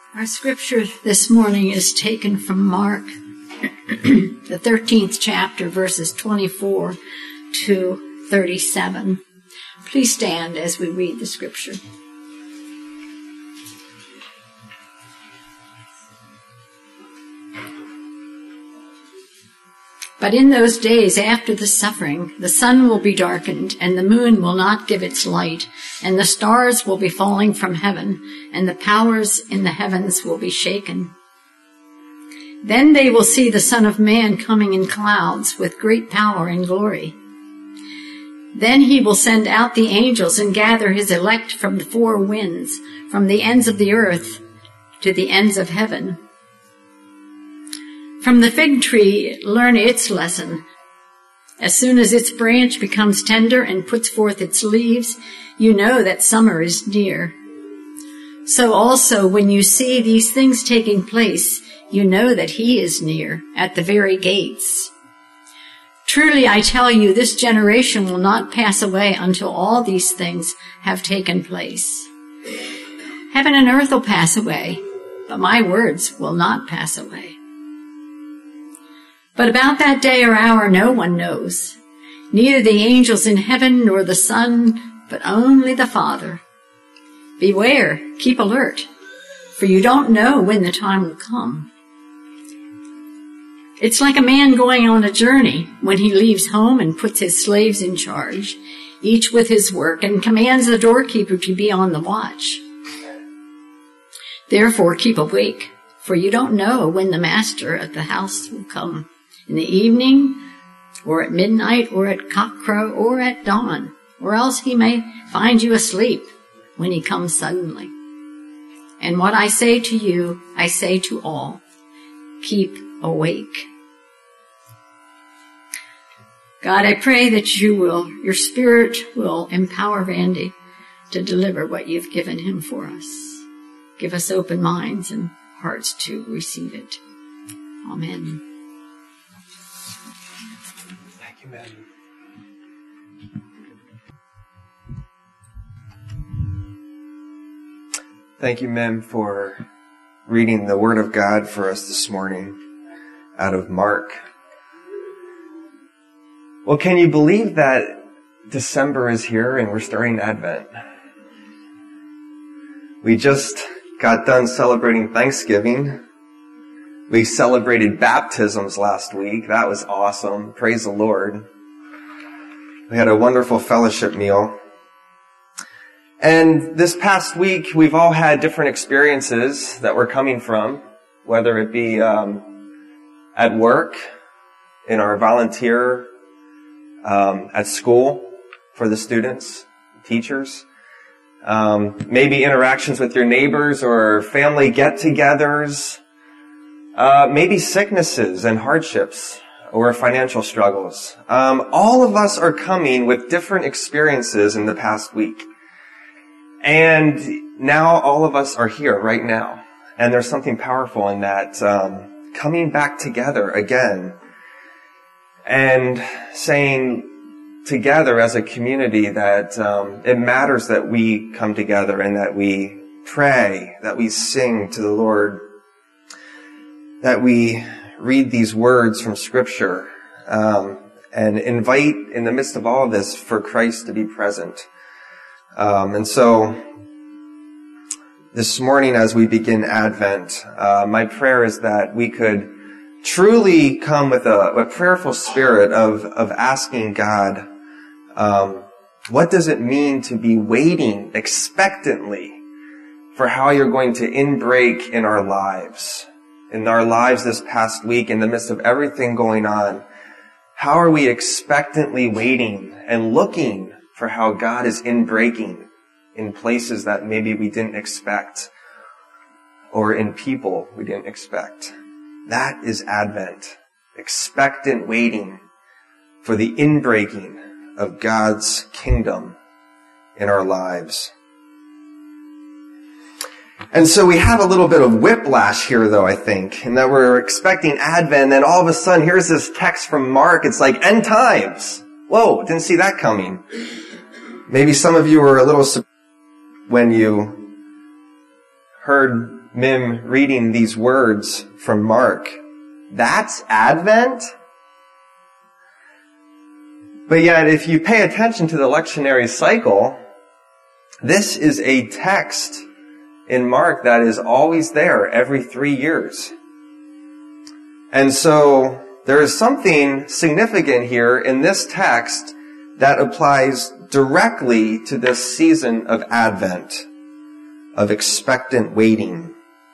Our scripture this morning is taken from Mark, the 13th chapter, verses 24 to 37. Please stand as we read the scripture. But in those days after the suffering, the sun will be darkened, and the moon will not give its light, and the stars will be falling from heaven, and the powers in the heavens will be shaken. Then they will see the Son of Man coming in clouds with great power and glory. Then he will send out the angels and gather his elect from the four winds, from the ends of the earth to the ends of heaven. From the fig tree, learn its lesson. As soon as its branch becomes tender and puts forth its leaves, you know that summer is near. So also, when you see these things taking place, you know that he is near, at the very gates. Truly, I tell you, this generation will not pass away until all these things have taken place. Heaven and earth will pass away, but my words will not pass away. But about that day or hour no one knows, neither the angels in heaven nor the Son, but only the Father. Beware, keep alert, for you don't know when the time will come. It's like a man going on a journey when he leaves home and puts his slaves in charge, each with his work, and commands the doorkeeper to be on the watch. Therefore keep awake, for you don't know when the master of the house will come. In the evening, or at midnight, or at cockcrow, or at dawn, or else he may find you asleep when he comes suddenly. And what I say to you, I say to all, keep awake. God, I pray that your Spirit will empower Randy to deliver what you've given him for us. Give us open minds and hearts to receive it. Amen. Amen. Thank you, Mem, for reading the Word of God for us this morning out of Mark. Well, can you believe that December is here and we're starting Advent? We just got done celebrating Thanksgiving. We celebrated baptisms last week. That was awesome. Praise the Lord. We had a wonderful fellowship meal. And this past week, we've all had different experiences that we're coming from, whether it be at work, in our volunteer, at school for the students, teachers, maybe interactions with your neighbors or family get-togethers, maybe sicknesses and hardships or financial struggles. All of us are coming with different experiences in the past week. And now all of us are here right now. And there's something powerful in that, coming back together again and saying together as a community that it matters that we come together and that we pray, that we sing to the Lord, that we read these words from Scripture, and invite in the midst of all of this for Christ to be present. And so this morning as we begin Advent, my prayer is that we could truly come with a prayerful spirit of asking God, what does it mean to be waiting expectantly for how you're going to inbreak in our lives this past week, in the midst of everything going on? How are we expectantly waiting and looking for how God is inbreaking in places that maybe we didn't expect, or in people we didn't expect? That is Advent. Expectant waiting for the inbreaking of God's kingdom in our lives. And so we have a little bit of whiplash here, though, I think, in that we're expecting Advent, and then all of a sudden, here's this text from Mark. It's like end times. Whoa, didn't see that coming. Maybe some of you were a little surprised when you heard Mim reading these words from Mark. That's Advent? But yet, if you pay attention to the lectionary cycle, this is a text in Mark that is always there every 3 years. And so there is something significant here in this text that applies directly to this season of Advent, of expectant waiting.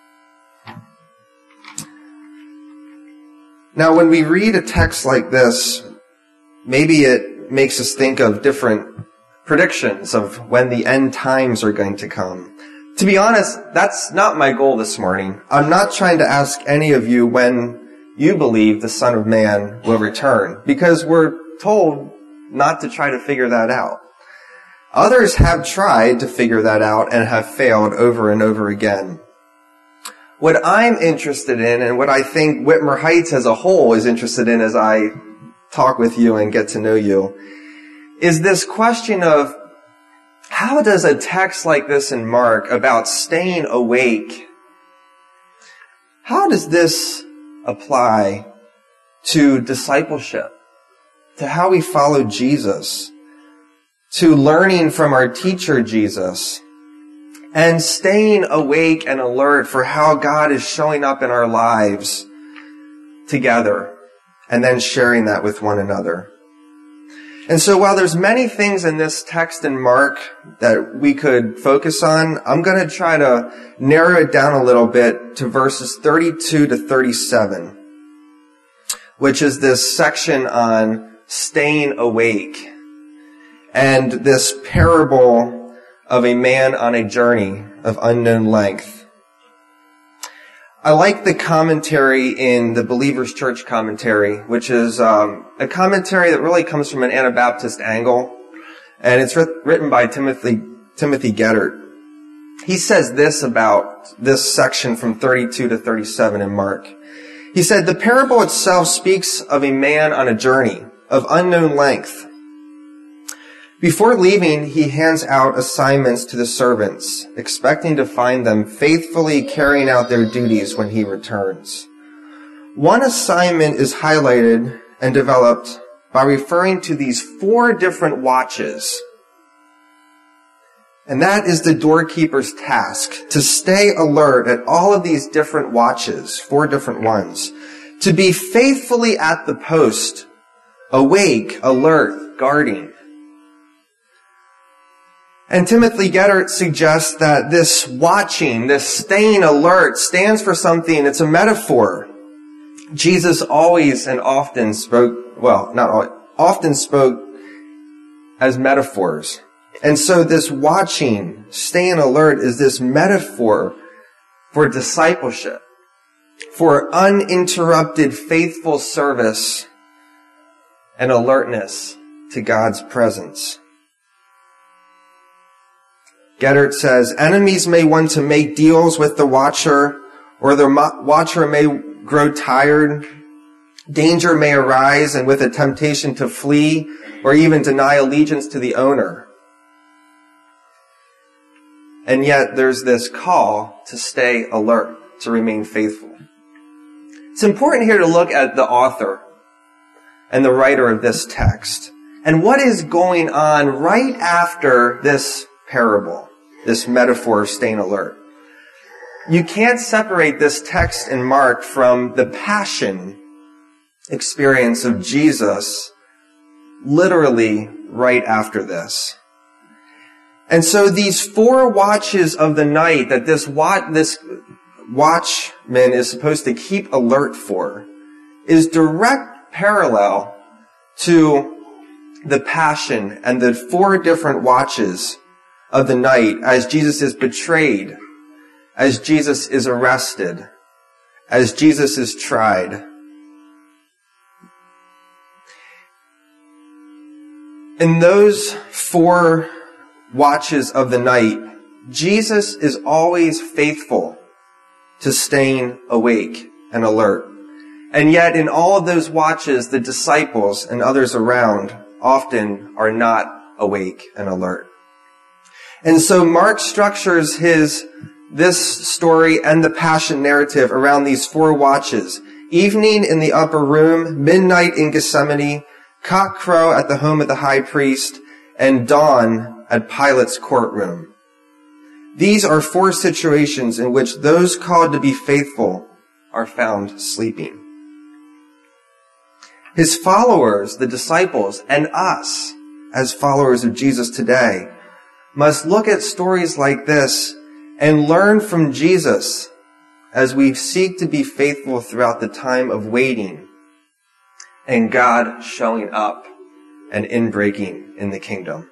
Now, when we read a text like this, maybe it makes us think of different predictions of when the end times are going to come. To be honest, that's not my goal this morning. I'm not trying to ask any of you when you believe the Son of Man will return, because we're told not to try to figure that out. Others have tried to figure that out and have failed over and over again. What I'm interested in, and what I think Whitmer Heights as a whole is interested in as I talk with you and get to know you, is this question of how does a text like this in Mark about staying awake, how does this apply to discipleship, to how we follow Jesus, to learning from our teacher Jesus, and staying awake and alert for how God is showing up in our lives together, and then sharing that with one another. And so while there's many things in this text in Mark that we could focus on, I'm going to try to narrow it down a little bit to verses 32 to 37, which is this section on staying awake and this parable of a man on a journey of unknown length. I like the commentary in the Believer's Church commentary, which is a commentary that really comes from an Anabaptist angle, and it's written by Timothy Gettert. He says this about this section from 32 to 37 in Mark. He said, "The parable itself speaks of a man on a journey of unknown length. Before leaving, he hands out assignments to the servants, expecting to find them faithfully carrying out their duties when he returns. One assignment is highlighted and developed by referring to these 4 different watches. And that is the doorkeeper's task, to stay alert at all of these different watches, 4 different ones, to be faithfully at the post, awake, alert, guarding. And Timothy Gettert suggests that this watching, this staying alert, stands for something. It's a metaphor. Jesus always and often spoke, often spoke as metaphors. And so this watching, staying alert, is this metaphor for discipleship, for uninterrupted faithful service and alertness to God's presence. Gettert says, enemies may want to make deals with the watcher, or the watcher may grow tired. Danger may arise, and with a temptation to flee or even deny allegiance to the owner. And yet there's this call to stay alert, to remain faithful. It's important here to look at the author and the writer of this text and what is going on right after this parable, this metaphor of staying alert. You can't separate this text in Mark from the passion experience of Jesus literally right after this. And so these 4 watches of the night that this watchman is supposed to keep alert for is direct parallel to the passion and the 4 different watches of the night as Jesus is betrayed, as Jesus is arrested, as Jesus is tried. In those 4 watches of the night, Jesus is always faithful to staying awake and alert. And yet in all of those watches, the disciples and others around often are not awake and alert. And so Mark structures his this story and the Passion narrative around these 4 watches: evening in the upper room, midnight in Gethsemane, cockcrow at the home of the high priest, and dawn at Pilate's courtroom. These are 4 situations in which those called to be faithful are found sleeping. His followers, the disciples, and us, as followers of Jesus today, must look at stories like this and learn from Jesus as we seek to be faithful throughout the time of waiting and God showing up and inbreaking in the kingdom.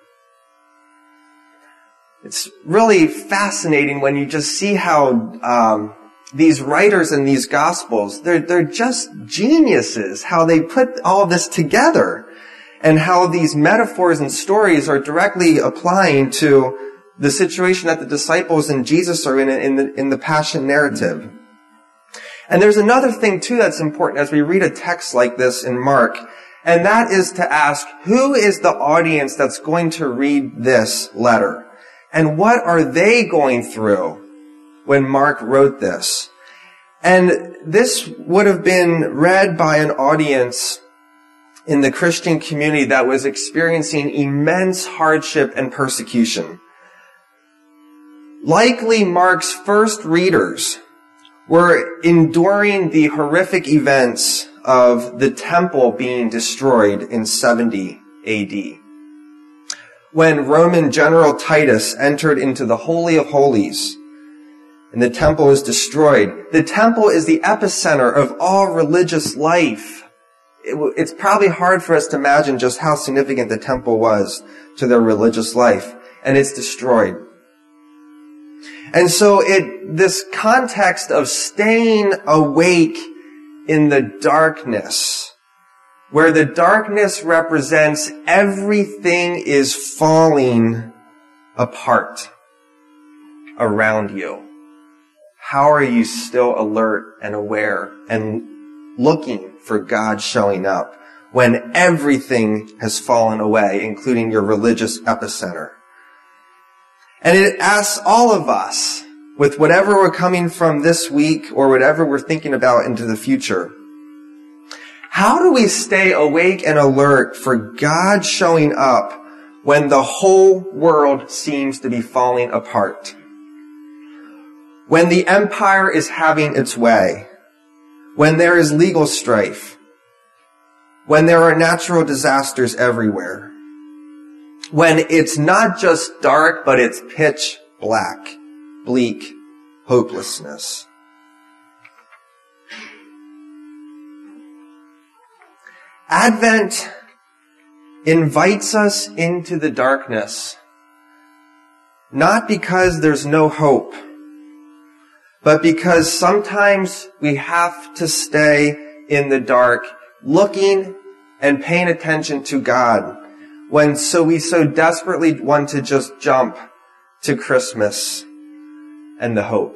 It's really fascinating when you just see how these writers in these Gospels, they're just geniuses, how they put all this together and how these metaphors and stories are directly applying to the situation that the disciples and Jesus are in the Passion narrative. And there's another thing too that's important as we read a text like this in Mark, and that is to ask, who is the audience that's going to read this letter? And what are they going through when Mark wrote this? And this would have been read by an audience in the Christian community that was experiencing immense hardship and persecution. Likely Mark's first readers were enduring the horrific events of the temple being destroyed in 70 AD. When Roman General Titus entered into the Holy of Holies and the temple was destroyed. The temple is the epicenter of all religious life. It's probably hard for us to imagine just how significant the temple was to their religious life, and it's destroyed. And so this context of staying awake in the darkness, where the darkness represents everything is falling apart around you. How are you still alert and aware and looking for God showing up when everything has fallen away, including your religious epicenter? And it asks all of us, with whatever we're coming from this week or whatever we're thinking about into the future, how do we stay awake and alert for God showing up when the whole world seems to be falling apart? When the empire is having its way, when there is legal strife, when there are natural disasters everywhere, when it's not just dark, but it's pitch black, bleak hopelessness. Advent invites us into the darkness, not because there's no hope, but because sometimes we have to stay in the dark, looking and paying attention to God, we so desperately want to just jump to Christmas and the hope.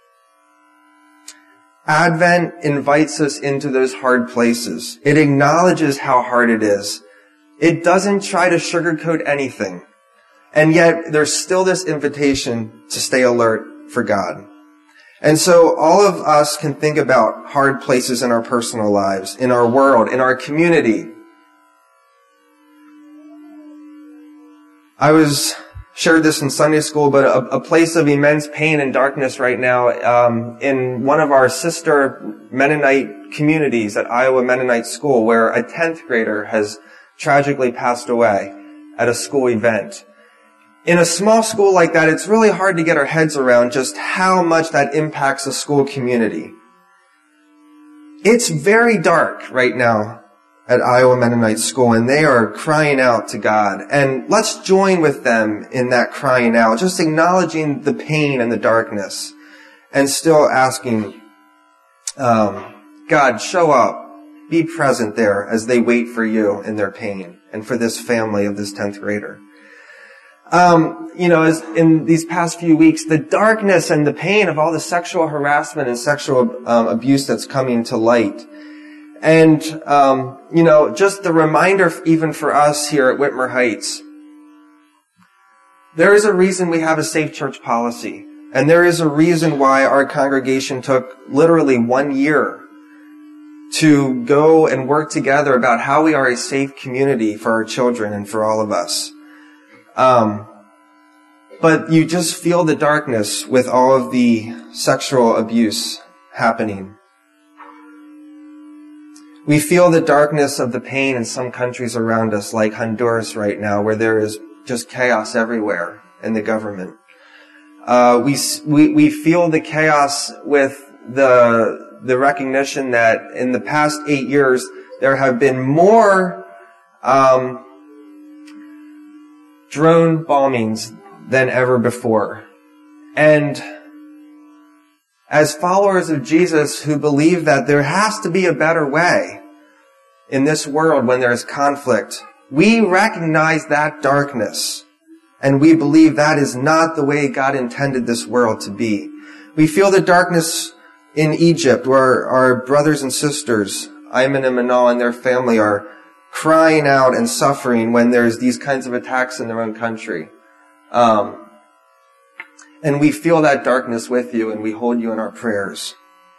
Advent invites us into those hard places. It acknowledges how hard it is. It doesn't try to sugarcoat anything. And yet there's still this invitation to stay alert for God. And so all of us can think about hard places in our personal lives, in our world, in our community. I shared this in Sunday school, but a place of immense pain and darkness right now in one of our sister Mennonite communities at Iowa Mennonite School, where a 10th grader has tragically passed away at a school event. In a small school like that, it's really hard to get our heads around just how much that impacts the school community. It's very dark right now at Iowa Mennonite School, and they are crying out to God. And let's join with them in that crying out, just acknowledging the pain and the darkness, and still asking, God, show up, be present there as they wait for you in their pain, and for this family of this 10th grader. As in these past few weeks, the darkness and the pain of all the sexual harassment and sexual abuse that's coming to light. And, just the reminder even for us here at Whitmer Heights, there is a reason we have a safe church policy. And there is a reason why our congregation took literally 1 year to go and work together about how we are a safe community for our children and for all of us. But you just feel the darkness with all of the sexual abuse happening. We feel the darkness of the pain in some countries around us, like Honduras right now, where there is just chaos everywhere in the government. We feel the chaos with the recognition that in the past 8 years, there have been more drone bombings than ever before. And as followers of Jesus who believe that there has to be a better way in this world when there is conflict, we recognize that darkness. And we believe that is not the way God intended this world to be. We feel the darkness in Egypt, where our brothers and sisters, Ayman and Manal and their family, are crying out and suffering when there's these kinds of attacks in their own country. And we feel that darkness with you, and we hold you in our prayers.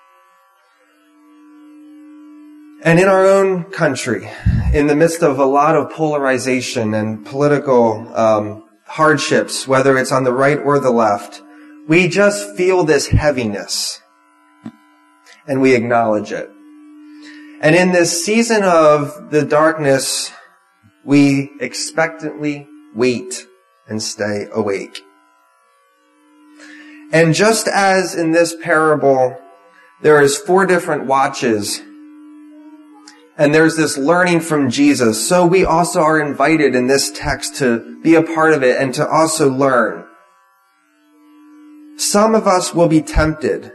And in our own country, in the midst of a lot of polarization and political hardships, whether it's on the right or the left, we just feel this heaviness, and we acknowledge it. And in this season of the darkness, we expectantly wait and stay awake. And just as in this parable, there is 4 different watches, and there's this learning from Jesus, so we also are invited in this text to be a part of it and to also learn. Some of us will be tempted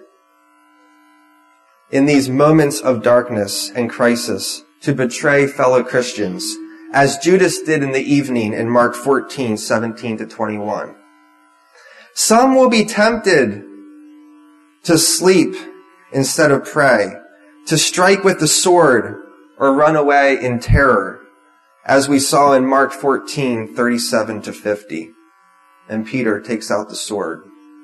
in these moments of darkness and crisis to betray fellow Christians, as Judas did in the evening in Mark 14, 17 to 21. Some will be tempted to sleep instead of pray, to strike with the sword or run away in terror, as we saw in Mark 14, 37 to 50. And Peter takes out the sword.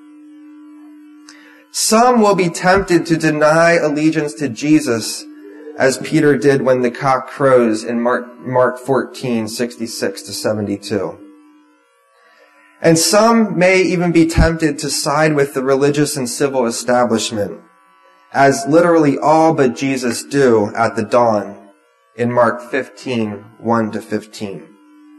Some will be tempted to deny allegiance to Jesus, as Peter did when the cock crows in Mark 14, 66 to 72. And some may even be tempted to side with the religious and civil establishment, as literally all but Jesus do at the dawn in Mark 15, 1 to 15.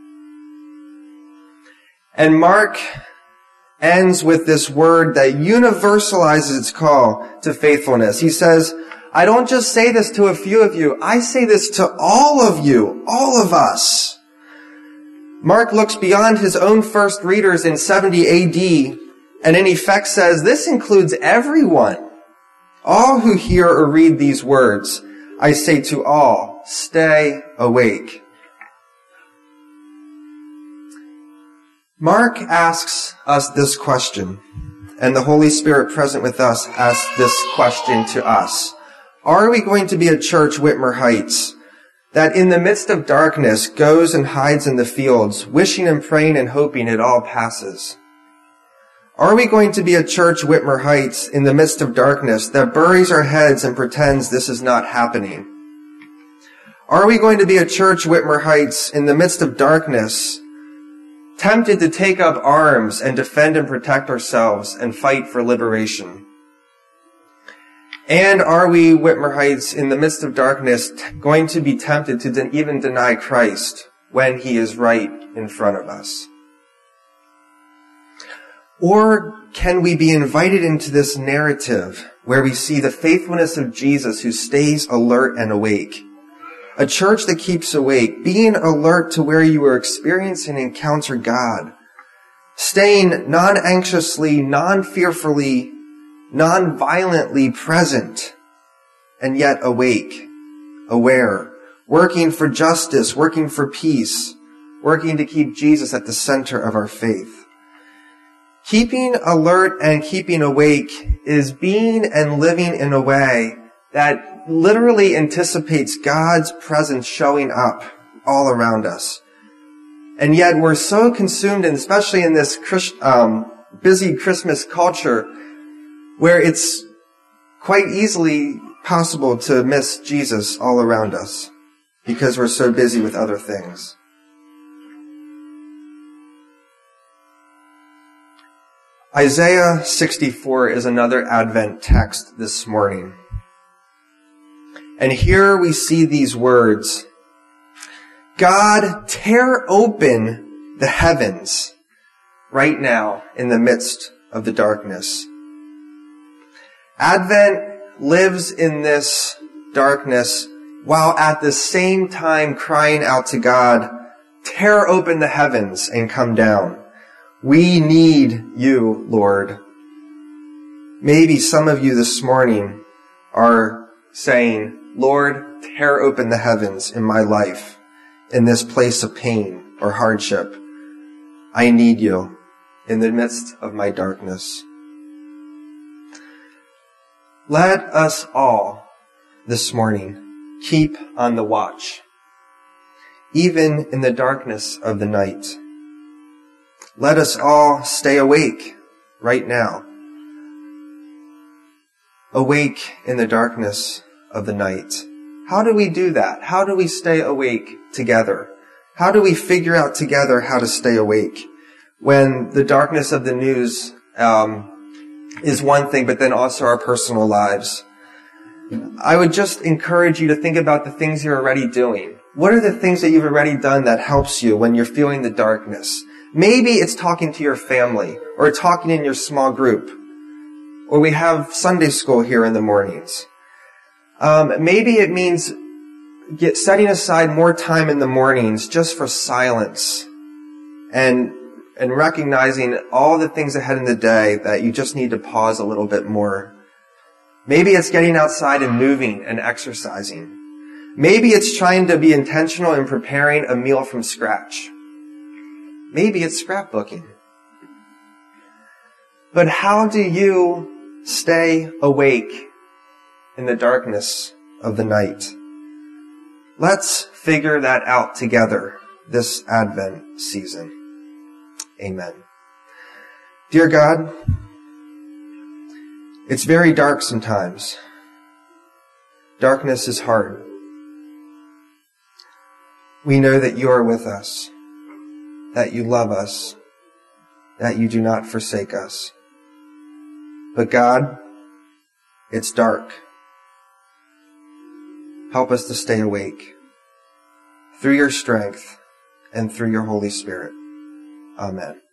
And Mark ends with this word that universalizes its call to faithfulness. He says, I don't just say this to a few of you, I say this to all of you, all of us. Mark looks beyond his own first readers in 70 AD and in effect says, this includes everyone. All who hear or read these words, I say to all, stay awake. Mark asks us this question, and the Holy Spirit present with us asks this question to us. Are we going to be a church, Whitmer Heights, that in the midst of darkness goes and hides in the fields, wishing and praying and hoping it all passes? Are we going to be a church, Whitmer Heights, in the midst of darkness that buries our heads and pretends this is not happening? Are we going to be a church, Whitmer Heights, in the midst of darkness, tempted to take up arms and defend and protect ourselves and fight for liberation? And are we, Whitmer Heights, in the midst of darkness, going to be tempted to even deny Christ when he is right in front of us? Or can we be invited into this narrative where we see the faithfulness of Jesus who stays alert and awake? A church that keeps awake, being alert to where you are experiencing and encounter God, staying non-anxiously, non-fearfully, non-violently present, and yet awake, aware, working for justice, working for peace, working to keep Jesus at the center of our faith. Keeping alert and keeping awake is being and living in a way that literally anticipates God's presence showing up all around us. And yet we're so consumed, and especially in this busy Christmas culture where it's quite easily possible to miss Jesus all around us because we're so busy with other things. Isaiah 64 is another Advent text this morning. And here we see these words, God, tear open the heavens right now in the midst of the darkness. Advent lives in this darkness while at the same time crying out to God, tear open the heavens and come down. We need you, Lord. Maybe some of you this morning are saying, Lord, tear open the heavens in my life, in this place of pain or hardship. I need you in the midst of my darkness. Let us all this morning keep on the watch, even in the darkness of the night. Let us all stay awake right now. Awake in the darkness of the night. How do we do that? How do we stay awake together? How do we figure out together how to stay awake when the darkness of the news is one thing, but then also our personal lives? I would just encourage you to think about the things you're already doing. What are the things that you've already done that helps you when you're feeling the darkness? Maybe it's talking to your family or talking in your small group, or we have Sunday school here in the mornings. Maybe it means setting aside more time in the mornings just for silence and recognizing all the things ahead in the day that you just need to pause a little bit more. Maybe it's getting outside and moving and exercising. Maybe it's trying to be intentional in preparing a meal from scratch. Maybe it's scrapbooking. But how do you stay awake in the darkness of the night? Let's figure that out together this Advent season. Amen. Dear God, it's very dark sometimes. Darkness is hard. We know that you are with us, that you love us, that you do not forsake us. But God, it's dark. Help us to stay awake through your strength and through your Holy Spirit. Amen.